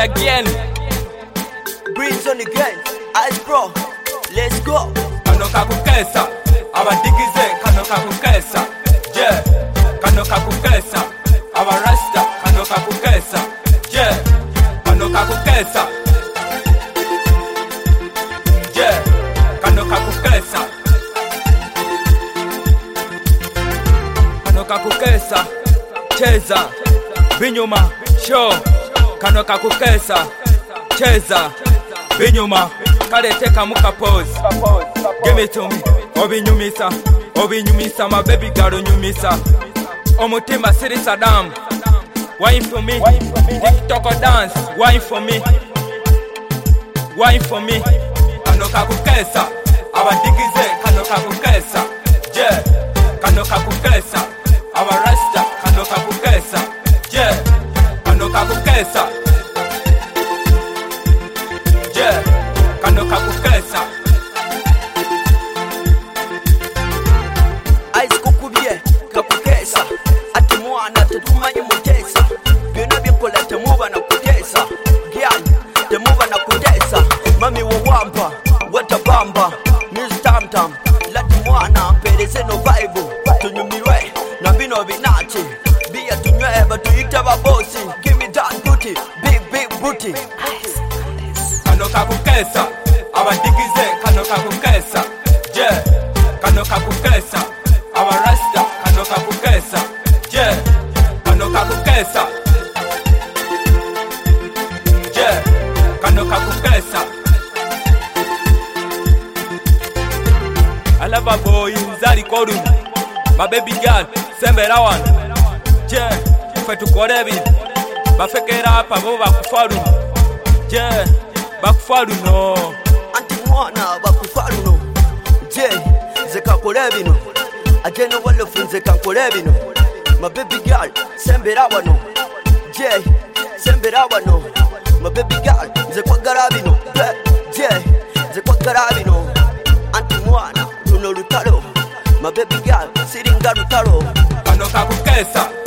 again. Breeze on again. Ice bro, let's go. Kano kakukesa, abadigize kano kakukesa. Yeah, kano kakukesa, abarasta kano kakukesa. Yeah, kano kakukesa. Yeah, kano kakukesa. Kano kakukesa, cheza, binyuma, show. Kano kakukesa, cheza, binyuma, kale teka muka pose. Give it to me, obinyumisa, my baby girl nyumisa. Omutima siri Saddam, wine for me, TikTok dance, wine for me, wine for me. Kano kakukesa, abadigize kano kakukesa. Yeah, kano kakukesa, abarasta kano kakukesa. Yeah, kano kakukesa. Yeah, kano kakukesa. Ice kukubye kakukesa. Ati mwana tetumanyi mutesa. Byonna byekola temuba na kutesa. Gyal temuba na kutesa. Mami wawamba watabamba Miss Tam Tam. Lati mwana mpereze no vibe. Tunyumirwe na bino binachi. Bia tunywe batuyite babosi. Give me that booty, big booty. Kano kakukesa, abadigize kano kakukesa. Yeah, kano kakukesa, abarasta kano kakukesa. Yeah, kano kakukesa. Yeah, kano kakukesa. I love a boy nzali koru, my baby girl sembera wan. Yeah, fe tukore bi, bafekera hapa bo bakufaru. Yeah, bakufaru no. Anti mwana bakufaru no. Je, zekakole bino. Ajeno wale funze kankole bino. My baby girl, sembera wano. Je, sembera wano. My baby girl, zekwagala bino. Je, zekwagala bino. Anti mwana, runo lutalo. My baby girl, siringa lutalo. Kano kakukesa.